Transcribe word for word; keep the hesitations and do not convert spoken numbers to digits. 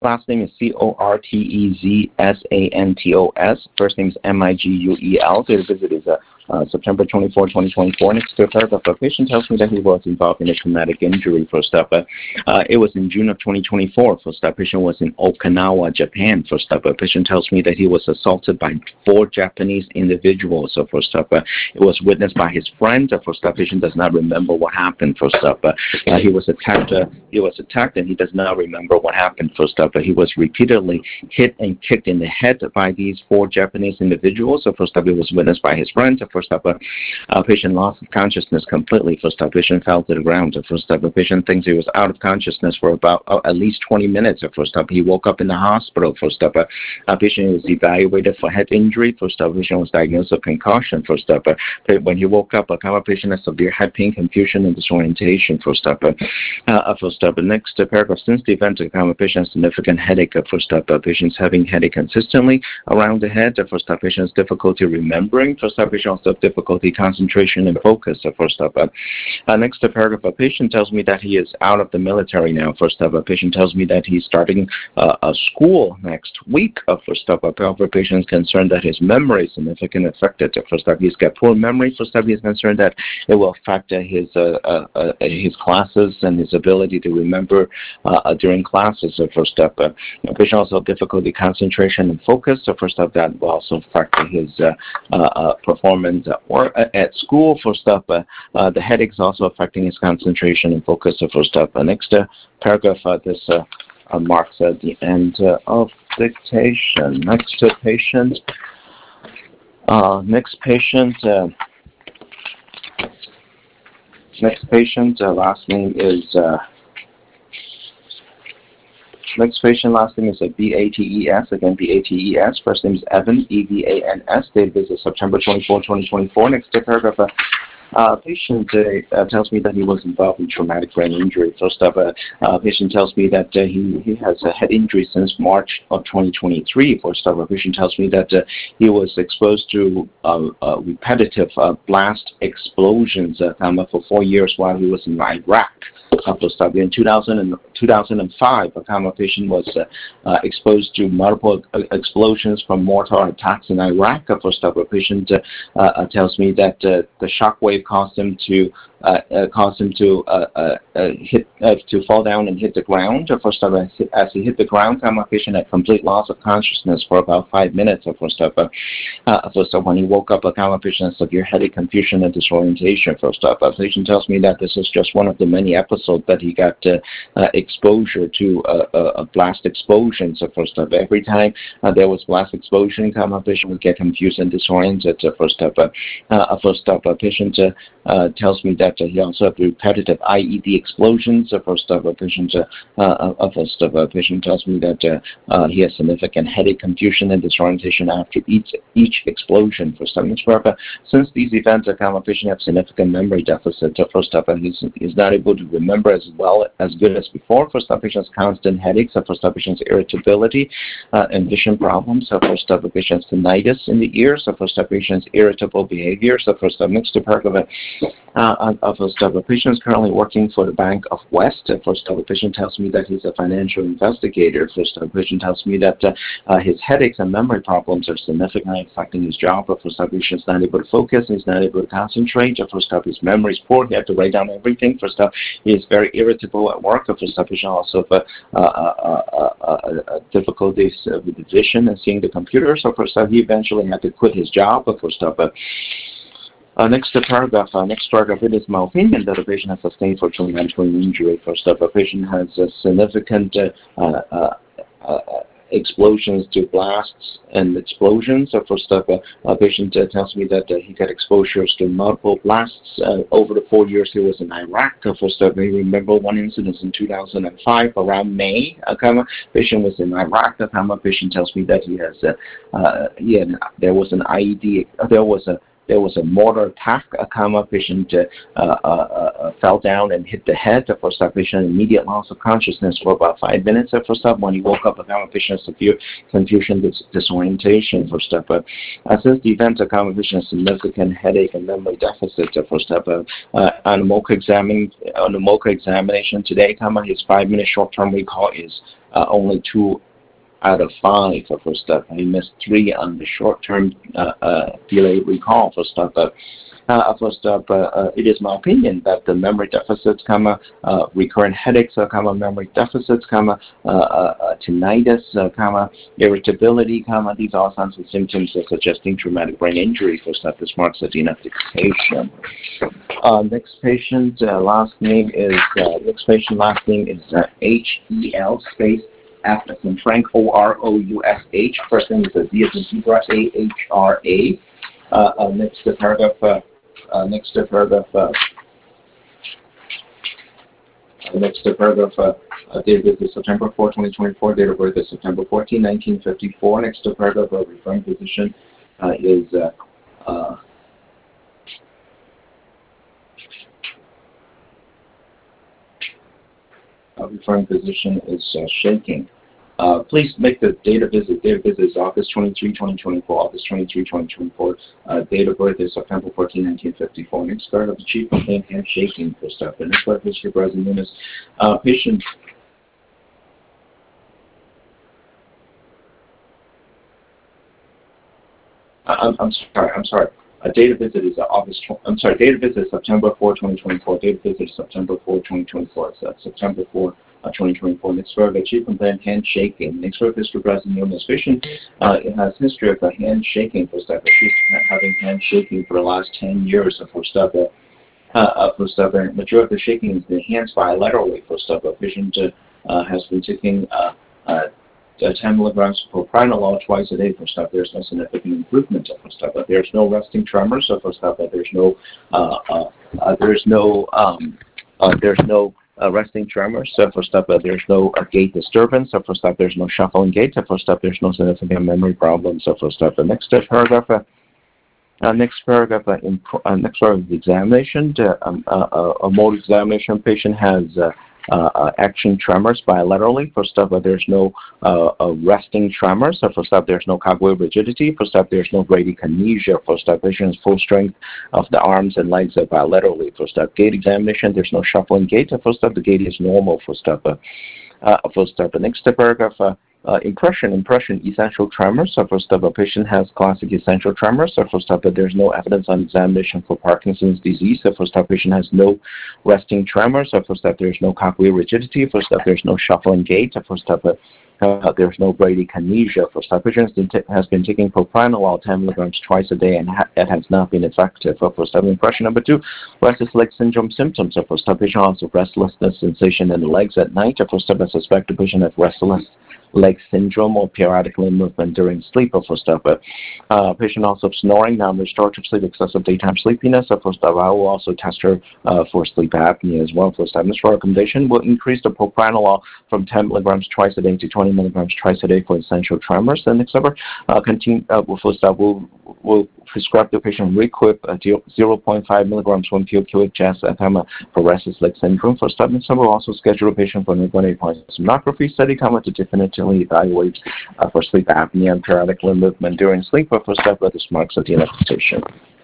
Last name is C O R T E Z S A N T O S. First name is M I G U E L. Date of visit is uh, uh, September twenty-fourth, twenty twenty-four. Next to a paragraph, the patient tells me that he was involved in a traumatic injury. First up, uh, uh, it was in June of twenty twenty-four. First up, patient was in Okinawa, Japan. First up, a patient tells me that he was assaulted by four Japanese individuals. So first up, uh, it was witnessed by his friend. Uh, first up, patient does not remember what happened. First up, uh, uh, he was attacked. Uh, he was attacked, and he does not remember what happened. First up, uh, he was repeatedly hit and kicked in the head by these four Japanese individuals. So first up, it was witnessed by his friend. So first up, a uh, patient lost consciousness completely. First up, patient fell to the ground. So first up, a patient thinks he was out of consciousness for about uh, at least twenty minutes. So first up, he woke up in the hospital. First up, a patient was evaluated for head injury. First up, patient was diagnosed with concussion. First up, uh, when he woke up, a common patient has severe head pain, confusion, and disorientation. First up, uh, uh, first up, next uh, paragraph. Since the event, a common patient has significant headache. Uh, first up, uh, patients having headache consistently around the head. Uh, first up, patient has difficulty remembering. First up, patient also have difficulty concentration and focus. Uh, first up, uh, uh, next uh, paragraph. A patient tells me that he is out of the military now. First up, a patient tells me that he's starting uh, a school next week. Uh, first up, a patient is concerned that his memory is significantly affected. Uh, first up, he's got poor memory. First up, he's concerned that it will affect uh, his uh, uh, uh, his classes and his ability to remember uh, during classes. So first up, uh, the patient also have difficulty concentration and focus. So first up, that will also affect his uh, uh, uh, performance or uh, at school. First up, uh, uh, the headaches also affecting his concentration and focus. So first up, uh, next uh, paragraph, uh, this uh, uh, marks at the end uh, of dictation. Next uh, patient. Uh, next patient. Uh, next patient. Uh, last name is. Uh, Next patient, last name is B A T E S, again B A T E S. First name is Evan, E V A N S. Date of visit September twenty-fourth, twenty twenty-four. Next paragraph, uh, uh, patient uh, tells me that he was involved in traumatic brain injury. First up, uh, uh, patient tells me that uh, he, he has a head injury since March of twenty twenty-three. First up, a patient tells me that uh, he was exposed to uh, uh, repetitive uh, blast explosions uh, for four years while he was in Iraq. Uh, first up, in two thousand, two thousand five, a common patient was uh, uh, exposed to multiple uh, explosions from mortar attacks in Iraq. Uh, first up, a patient uh, uh, tells me that uh, the shock wave caused him to uh, uh, caused him to uh, uh, uh, hit uh, to fall down and hit the ground. Uh, first up, as he hit the ground, common patient had complete loss of consciousness for about five minutes. Uh, first up, uh, uh, first up, when he woke up, a common patient had severe headache, confusion, and disorientation. First up, a patient tells me that this is just one of the many episodes that he got uh, uh, exposure to uh, uh, blast explosions. So first up, every time uh, there was blast explosion, common patient would get confused and disoriented. Uh, first up, uh, uh, first up, a patient uh, uh, tells me that uh, he also had repetitive I E D explosions. Uh, first up, a patient uh, uh, first up, a patient tells me that uh, uh, he has significant headache, confusion, and disorientation after each each explosion. First up, next paragraph. Since these events, a common patient have significant memory deficit. Uh, first up, uh, he's, he's not able to remember as well as good as before. First up, patient's constant headaches. Uh, first up, patient's irritability uh, and vision problems. Uh, first up, patient's tinnitus in the ears. Uh, first up, patient's irritable behavior. So first up, next paragraph. Uh, uh, first up, a patient is currently working for the Bank of West. Uh, first up, a patient tells me that he's a financial investigator. First up, a patient tells me that uh, uh, his headaches and memory problems are significantly affecting his job. Uh, first up, a patient is not able to focus. He's not able to concentrate. Uh, first up, his memory is poor. He has to write down everything. First up, he is very irritable at work. Uh, first up, patient also have uh, uh, uh, uh, uh, difficulties uh, with the vision and seeing the computer. So first up, he eventually had to quit his job. Uh, first up, uh, Uh, next uh, paragraph, uh, next paragraph, it is my opinion that a patient has sustained for traumatic brain injury. First up, a patient has a significant uh, uh, uh, uh, explosions to blasts and explosions. So first up, uh, a patient uh, tells me that uh, he got exposures to multiple blasts uh, over the four years he was in Iraq. Uh, first up, I remember one incident in two thousand five around May. A common patient was in Iraq. A common patient tells me that he has, uh, uh, yeah, there was an I E D, uh, there was a there was a mortar attack, a comma, patient uh, uh, uh, fell down and hit the head. The first up, patient immediate loss of consciousness for about five minutes. The first up, when he woke up, a comma, patient severe confusion, dis disorientation. First up, uh, uh, since the event, a comma, patient significant headache and memory deficit. The first up, uh, uh, on the MoCA examine, on the MoCA examination today, comma, his five-minute short-term recall is uh, only two out of five for first up. He missed three on the short-term uh, uh, delayed recall for stuff. Uh, uh, first up, uh, uh, it is my opinion that the memory deficits, comma, uh, recurrent headaches, uh, comma, memory deficits, comma, uh, uh, tinnitus, uh, comma, irritability, comma, these are signs and symptoms of suggesting traumatic brain injury. First up, this marks a deidentification. Uh, next patient, uh, last name is, uh, next patient last name is uh, H E L space F as in Frank, O R O U S H. First name is a D as in zebra, A H R A. Uh, uh, next to paragraph, uh, uh, next to paragraph, uh, uh, next to paragraph, uh, uh, date of birth is September fourth, twenty twenty-four, date of birth is September fourteenth, nineteen fifty-four. Next to paragraph, uh, referring physician uh, is, uh, uh, Uh, referring physician is uh, shaking. Uh, please make the date of visit. Date of visit is August twenty-third, twenty twenty-four. August twenty-third, twenty twenty-four. Uh, date of birth is September fourteenth, nineteen fifty-four. Next part of the chief complaint, hand shaking for stuff. The next part of history of present illness. Uh, patient. Uh, I'm, I'm sorry. I'm sorry. Uh, date of visit is uh, August. I'm sorry. Date of visit is September fourth, twenty twenty-four. Date of visit is September fourth, twenty twenty-four. It's uh, September fourth, uh, twenty twenty-four. Next for the chief complaint, hand shaking. Next for history of present illness. Patient uh, it has history of uh, hand shaking for stuff. She's having hand shaking for the last ten years for stuff. Uh, uh, for stuff. And majority of the shaking is the hands bilaterally for stuff. A patient uh, uh, has been taking uh, uh, Uh, ten milligrams of propranolol twice a day for stuff. There's no significant improvement for stuff, but there's no resting tremors so for stuff. But there's no, uh, uh, uh, there's no, um, uh, there's no uh, resting tremors so for stuff. But there's no uh, gait disturbance so for stuff. There's no shuffling gait so for stuff. There's no significant memory problems so for stuff. The next uh, paragraph. Uh, Uh, next paragraph, uh, in, uh, next paragraph of the examination, uh, um, uh, uh, a mode examination patient has uh, uh, uh, action tremors bilaterally. First up, uh, there's no uh, uh, resting tremors. So first up, there's no cogwheel rigidity. First up, there's no bradykinesia. First up, patient has full strength of the arms and legs uh, bilaterally. First up, gait examination, there's no shuffling gait. Uh, first up, the gait is normal. First up, uh, uh, first up, the next paragraph, uh, Uh, impression, impression, essential tremors. So first up, a patient has classic essential tremors. So first up, that there's no evidence on examination for Parkinson's disease. So first up, patient has no resting tremors. So first up, there's no cogwheel rigidity. First up, there's no shuffling gait. So first up, uh, uh, there's no bradykinesia. First up, patient has been taking propranolol ten milligrams twice a day, and ha that has not been effective. So first up, impression number two, restless leg syndrome symptoms. So first up, patient has restlessness sensation in the legs at night. So first up, I suspect the patient has restless leg syndrome or periodic limb movement during sleep or first up. But uh, patient also snoring, non-restorative sleep, excessive daytime sleepiness. So first up, I will also test her uh, for sleep apnea as well. First up, this recommendation will increase the propranolol from ten milligrams twice a day to twenty milligrams twice a day for essential tremors. And next up, uh, continue, uh, first up, we'll, we'll prescribe the patient Requip uh, zero point five milligrams one Q Q H S comma, for restless leg syndrome. First up, next up, we'll also schedule a patient for an sonography study comma, to definitively evaluate uh, for sleep apnea and periodic limb movement during sleep. But first up, this marks a deidentification.